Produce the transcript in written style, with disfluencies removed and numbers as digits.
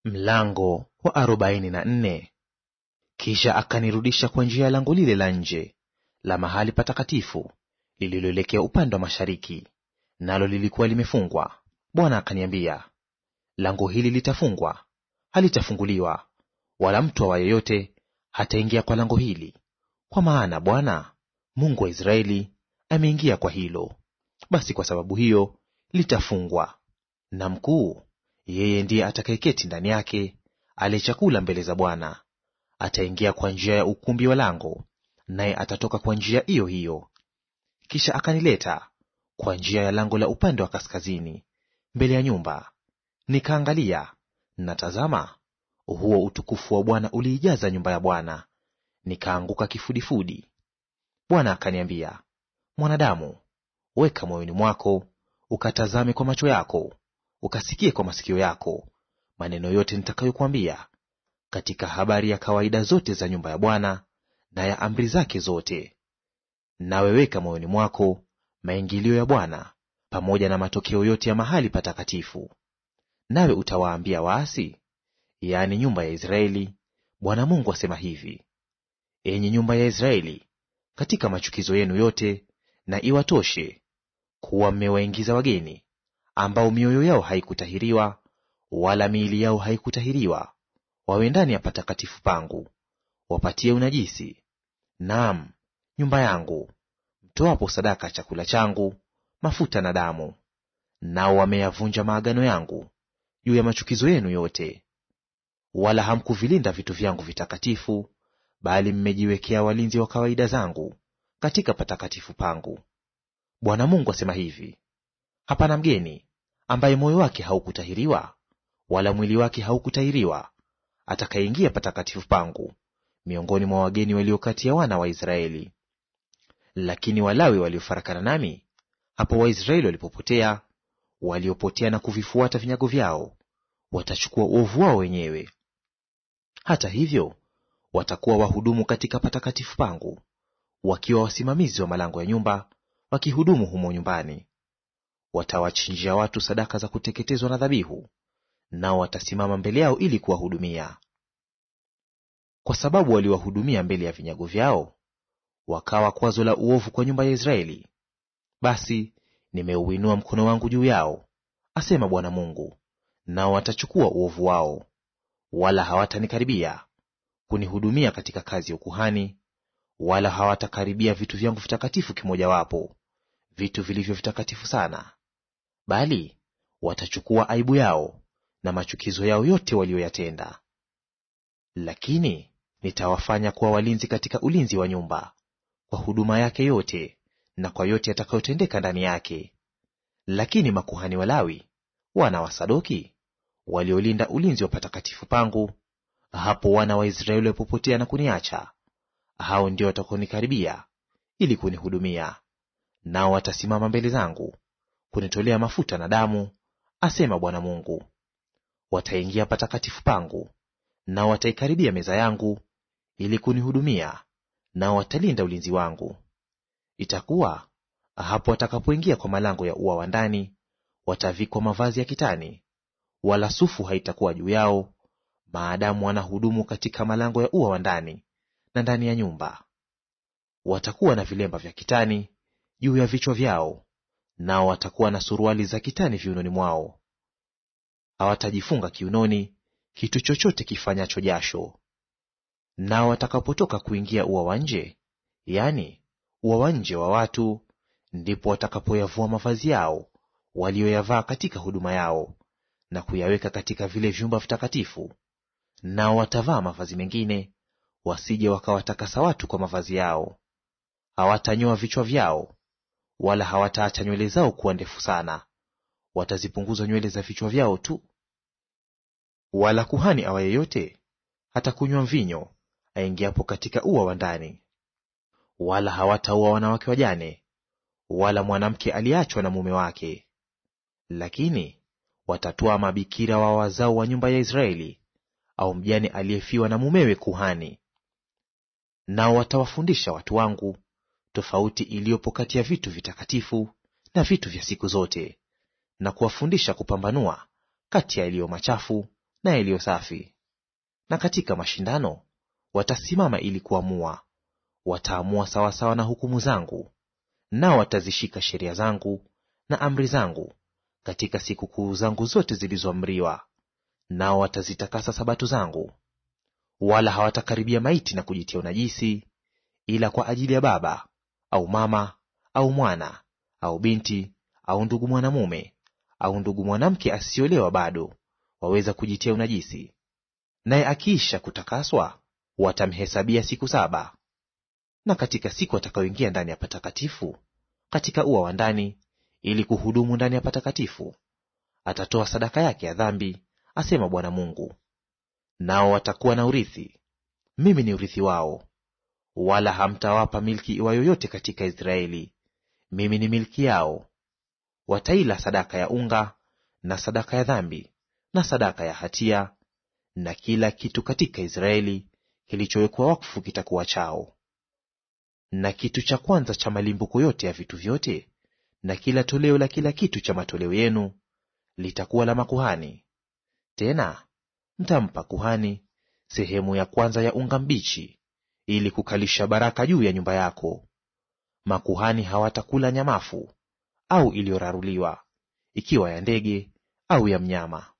Mlango wa 44. Kisha akanirudisha kwa njia ya lango lile la nje la mahali patakatifu lililoelekea upande wa mashariki, nalo lilikuwa limefungwa. Bwana akaniambia, lango hili litafungwa, halitafunguliwa, wala mtu awaye yote hataingia kwa lango hili, kwa maana Bwana Mungu wa Israeli ameingia kwa hilo. Basi kwa sababu hiyo litafungwa. Na mkuu, yeye ndiye atakayeketi ndani yake, ale chakula mbele za Bwana, ataingia kwa njia ya ukumbi wa lango, naye atatoka kwa njia hiyo hiyo. Kisha akanileta kwa njia ya lango la upande wa kaskazini mbele ya nyumba. Nikaangalia, na tazama, huo utukufu wa Bwana uliijaza nyumba ya Bwana. Nikaanguka kifudifudi. Bwana akaniambia, mwanadamu, weka moyoni mwako, ukatazame kwa macho yako, ukasikie kwa masikio yako maneno yote nitakayokuambia katika habari ya kawaida zote za nyumba ya Bwana na ya amri zake zote. Nawe weka moyoni mwako maingilio ya Bwana pamoja na matokeo yote ya mahali patakatifu. Nawe utawaambia waasi, yaani nyumba ya Israeli, Bwana Mungu asema hivi: enyi nyumba ya Israeli, katika machukizo yenu yote na iwatoshe kuwa mmewaingiza wageni ambao mioyo yao haikutahiriwa wala miili yao haikutahiriwa, wawe ndani ya patakatifu pangu, wapatie unajisi, naam, nyumba yangu, mtoapo sadaka chakula changu, mafuta na damu. Nao wameyavunja maagano yangu juu ya machukizo yenu yote. Wala hamkuvilinda vitu vyangu vitakatifu, bali mmejiwekea walinzi wa kawaida zangu katika patakatifu pangu. Bwana Mungu asema hivi: hapana mgeni ambaye moyo wake haukutahiriwa wala mwili wake haukutahiriwa atakayeingia patakatifu pangu miongoni mwa wageni walio kati ya wana wa Israeli. Lakini Walawi waliofarakana nami hapo Waisraeli walipopotea, waliopotea na kuvifuata vinyago vyao, watachukua uovu wao wenyewe. Hata hivyo watakuwa wahudumu katika patakatifu pangu, wakiwa wasimamizi wa malango ya nyumba, wakihudumu humo nyumbani. Watawachinjia watu sadaka za kuteketezwa na dhabihu, nao watasimama mbele yao ili kuwahudumia. Kwa sababu waliwahudumia mbele ya vinyago vyao, wakawa kwazo la uovu kwa nyumba ya Israeli, basi nimeuinua mkono wangu juu yao, asema Bwana Mungu, nao watachukua uovu wao. Wala hawatanikaribia kunihudumia katika kazi ya ukuhani, wala hawatakaribia vitu vyangu vitakatifu kimojawapo, vitu vilivyo vitakatifu sana, bali watachukua aibu yao na machukizo yao yote walioyatenda. Lakini nitawafanya kuwa walinzi katika ulinzi wa nyumba, kwa huduma yake yote na kwa yote yatakayotendeka ndani yake. Lakini makuhani Walawi, wana wa Sadoki, waliolinda ulinzi wa patakatifu pangu, hapo wana wa Israeli walipopotea na kuniacha, hao ndio watakaonikaribia ili kunihudumia, nao watasimama mbele zangu kunitolea mafuta na damu, asema Bwana Mungu. Wataingia patakatifu pangu, nao wataikaribia meza yangu ili kunihudumia, nao watalinda ulinzi wangu. Itakuwa hapo watakapoingia kwa malango ya ua wa ndani, watavikwa mavazi ya kitani, wala sufu haitakuwa juu yao, maadamu wanahudumu katika malango ya ua wa ndani na ndani ya nyumba. Watakuwa na vilemba vya kitani juu ya vichwa vyao, nao watakuwa na suruali za kitani viunoni mwao. Hawatajifunga kiunoni kitu chochote kifanyacho jasho. Nao watakapotoka kuingia ua wa nje, yaani ua wa nje wa watu, ndipo watakapoyavua mavazi yao walioyavaa katika huduma yao, na kuyaweka katika vile vyumba vitakatifu. Nao watavaa mavazi mengine, wasije wakawatakasa watu kwa mavazi yao. Hawatanyoa vichwa vyao, wala hawataacha nywele zao kuwa ndefu sana, watazipunguza nywele za vichwa vyao tu. Wala kuhani awaye yote hatakunywa mvinyo aingiapo katika ua wa ndani. Wala hawataua wanawake wajane, wala mwanamke aliyeachwa na mume wake. Lakini watatoa mabikira wa wazao wa nyumba ya Israeli, au mjane aliyefiwa na mumewe kuhani. Nao watawafundisha watu wangu tofauti iliyopo kati ya vitu vitakatifu na vitu vya siku zote, na kuwafundisha kupambanua kati ya yaliyo machafu na yaliyo safi. Na katika mashindano watasimama ili kuamua; wataamua sawasawa na hukumu zangu, nao watazishika sheria zangu na amri zangu katika sikukuu zangu zote zilizoamriwa, nao watazitakasa sabato zangu. Wala hawatakaribia maiti na kujitia unajisi, ila kwa ajili ya baba au mama au mwana au binti au ndugu mwanamume au ndugu mwanamke asiolewa bado, waweza kujitia unajisi. Naye akiisha kutakaswa, watamhesabia siku 7. Na katika siku atakayoingia ndani ya patakatifu katika ua wa ndani, ili kuhudumu ndani ya patakatifu, atatoa sadaka yake ya dhambi, asema Bwana Mungu. Nao watakuwa na urithi; mimi ni urithi wao. Wala hamtawapa milki iwa yoyote katika Israeli; mimi ni milki yao. Wataila sadaka ya unga na sadaka ya dhambi na sadaka ya hatia, na kila kitu katika Israeli kilichowekwa wakfu kitakuwa chao. Na kitu cha kwanza cha malimbuko yote ya vitu vyote, na kila toleo la kila kitu cha matoleo yenu litakuwa la makuhani. Tena mtampa kuhani sehemu ya kwanza ya unga mbichi, ili kukalisha baraka juu ya nyumba yako. Makuhani hawatakula nyamafu au iliyoraruliwa, ikiwa ya ndege au ya mnyama.